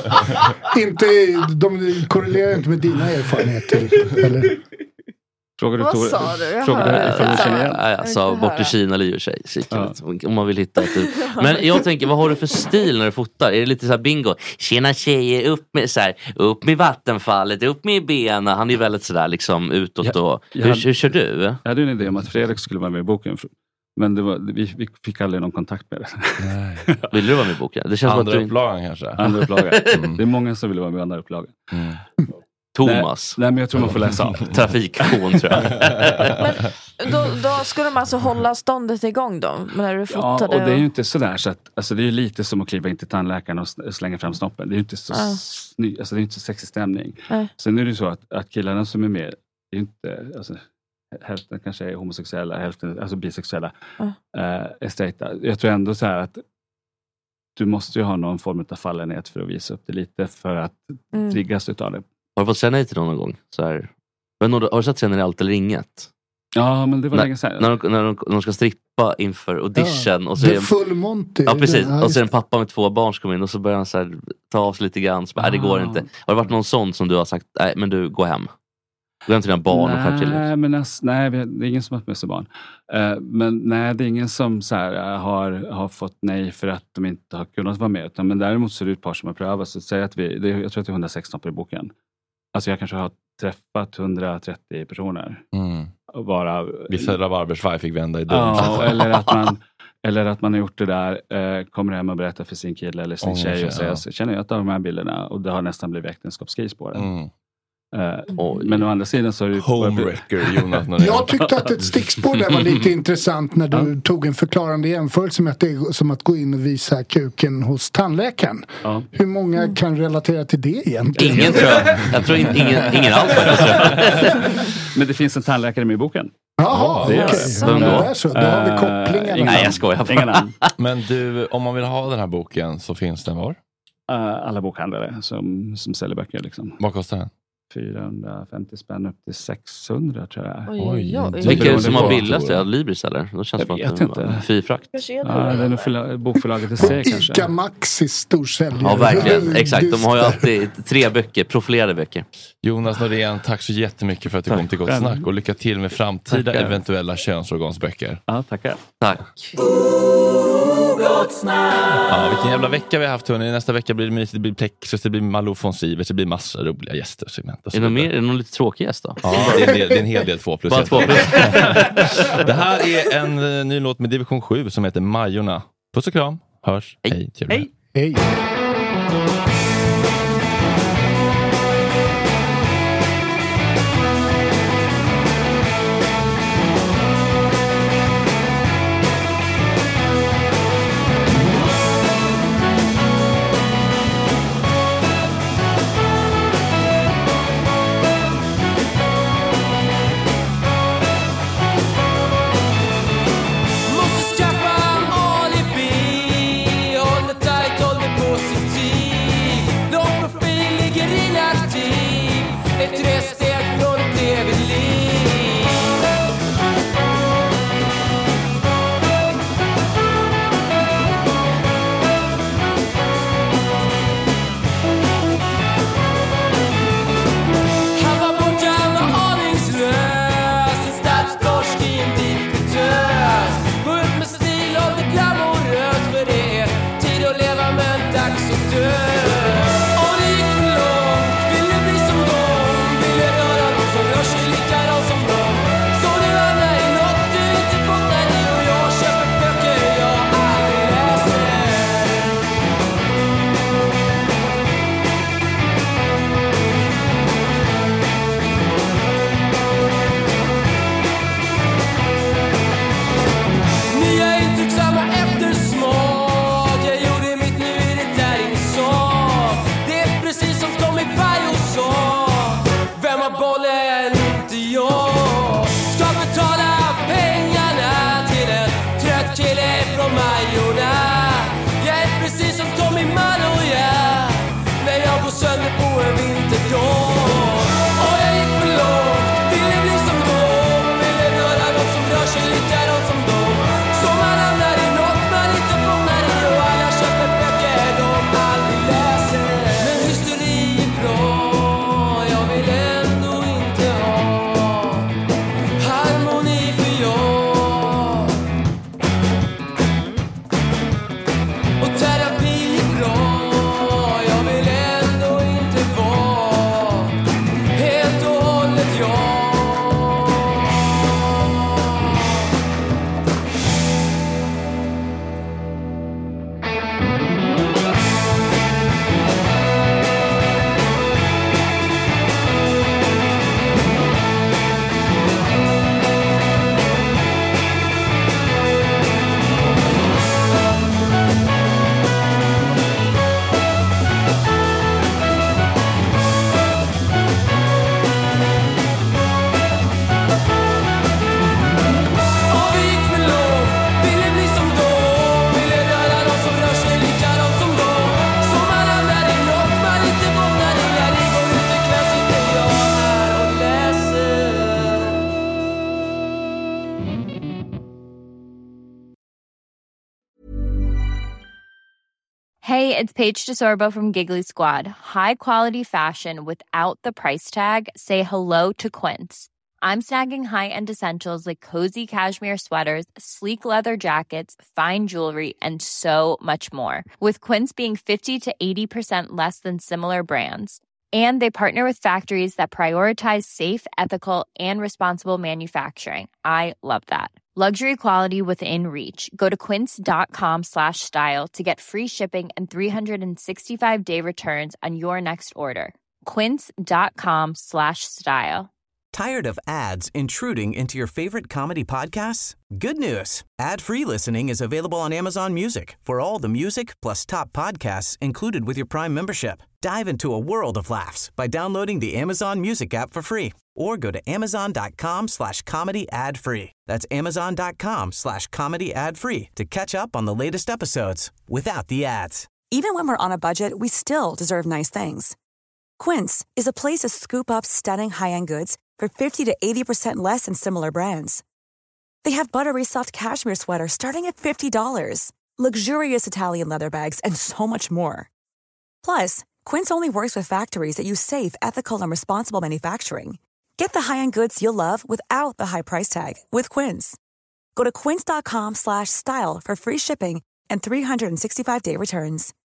är inte, de korrelerar inte med dina erfarenheter, eller? Frågar du, vad Tor, sa du? Jag frågar hör, du ifall du känner igen? Ja, jag sa bort till Kina eller i och sig. Ja. Om man vill hitta ett. Men jag tänker, vad har du för stil när du fotar? Är det lite så här bingo? Tjena tjejer, upp med, så här, upp med vattenfallet, upp med benen. Han är ju väldigt sådär liksom utåt. Ja, och, hur, hade, hur kör du? Jag hade en idé om att Fredrik skulle vara med i boken. Men det var, vi, vi fick aldrig någon kontakt med det. Nej. Vill du vara med i boken? Det känns andra som att du... upplagan kanske? Andra upplagan. Mm. Det är många som vill vara med i andra upplagan. Mm. Thomas. Nej, nej, men jag tror man får läsa av. Trafikkon tror jag. Men då, då skulle de alltså hålla ståndet igång då? När du fotade ja, och det är ju inte sådär så att, alltså det är ju lite som att kliva in till tandläkaren och slänga fram snoppen. Det är ju inte så äh. sny, alltså det är inte så sexig stämning. Äh. Sen är det ju så att, att killarna som är med, det är ju inte, alltså hälften kanske är homosexuella, hälften alltså bisexuella, äh. äh, är straighta. Jag tror ändå så här att du måste ju ha någon form av fallenhet för att visa upp det lite för att mm. triggas utav det. Har du fått säga nej till någon gång? Så här, Men har du sett scenen i Allt eller inget? Ja, men det var när, länge sedan. När de, när, de, när de ska strippa inför audition. Ja, och så det är är full Monty. Ja, precis. Ja, och så är en pappa med två barn som kommer in och så börjar han så här, ta av sig lite grann. Så bara, ah. det går inte. Har det varit någon sån som du har sagt, nej men du, gå hem? Gå hem till dina barn nej, och skärp till dig. Men alltså, nej, det är ingen som har haft med sig barn. Uh, men nej, det är ingen som så här, har, har fått nej för att de inte har kunnat vara med. Utan, men däremot så är det ett par som har prövat. Så säg att vi, det är, jag tror att det är hundrasexton på i boken. Alltså jag kanske har träffat hundratrettio personer. Mm. Bara, vissa rabarbersvaj fick vända i dum. Ja, eller att man eller att man har gjort det där, eh, kommer hem och berättar för sin kille eller sin oh, tjej och säger, ja. så känner jag att de här bilderna och det har nästan blivit äktenskapskris på den. Mm. Uh, men å andra sidan så är det Homewrecker, Jonas. Jag tyckte att ett stickspår där var lite intressant när du ja. tog en förklarande jämförelse med att det är som att gå in och visa kuken hos tandläkaren. Ja. Hur många kan relatera till det egentligen? Ingen tror jag. Jag tror ingen, ingen alls faktiskt. Men det finns en tandläkare med i boken. Jaha, okej. Okay. Ja, då? Då har vi kopplingen. Uh, nej, jag skojar. Ingen annan. Men du, om man vill ha den här boken så finns den var? Uh, alla bokhandlare som, som säljer böcker liksom. Vad kostar den? fyrahundrafemtio spänn upp till sexhundra tror jag. Oj, oj, oj. Vilka är det som har billigast? Är Libris eller? Då känns jag vet inte. Fyrfrakt. Ja, det är nog förla- bokförlaget i sig kanske. Ica Maxi storsäljare. Ja, verkligen. Exakt. De har ju alltid tre böcker, profilerade böcker. Jonas Norén, tack så jättemycket för att du tack. kom till Gott Snack. Och lycka till med framtida tackar. eventuella könsorgansböcker. Ja, tackar. Tack. Ja, vilken jävla vecka vi har haft, hörni. Nästa vecka blir det mysigt, det blir Plexus, det blir Malou von Sivers, det blir massa roliga gäster. Är det någon mer? Är det någon lite tråkig gäst då? Ja, det är en, del, det är en hel del två plus. Bara två plus. Det här är en uh, ny låt med Division sju som heter Majorna. Puss och kram, hörs. Hej. Hej. Hej. Ville bli som dem, ville Hey, it's Paige DeSorbo from Giggly Squad. High quality fashion without the price tag. Say hello to Quince. I'm snagging high-end essentials like cozy cashmere sweaters, sleek leather jackets, fine jewelry, and so much more. With Quince being fifty to eighty percent less than similar brands. And they partner with factories that prioritize safe, ethical, and responsible manufacturing. I love that. Luxury quality within reach. Go to quince.com slash style to get free shipping and three sixty-five day returns on your next order. Quince.com slash style. Tired of ads intruding into your favorite comedy podcasts? Good news. Ad-free listening is available on Amazon Music for all the music plus top podcasts included with your Prime membership. Dive into a world of laughs by downloading the Amazon Music app for free or go to amazon.com slash comedy ad free. That's amazon.com slash comedy ad free to catch up on the latest episodes without the ads. Even when we're on a budget, we still deserve nice things. Quince is a place to scoop up stunning high-end goods for fifty to eighty percent less than similar brands. They have buttery soft cashmere sweaters starting at fifty dollars, luxurious Italian leather bags, and so much more. Plus, Quince only works with factories that use safe, ethical, and responsible manufacturing. Get the high-end goods you'll love without the high price tag with Quince. Go to quince.com slash style for free shipping and three sixty-five day returns.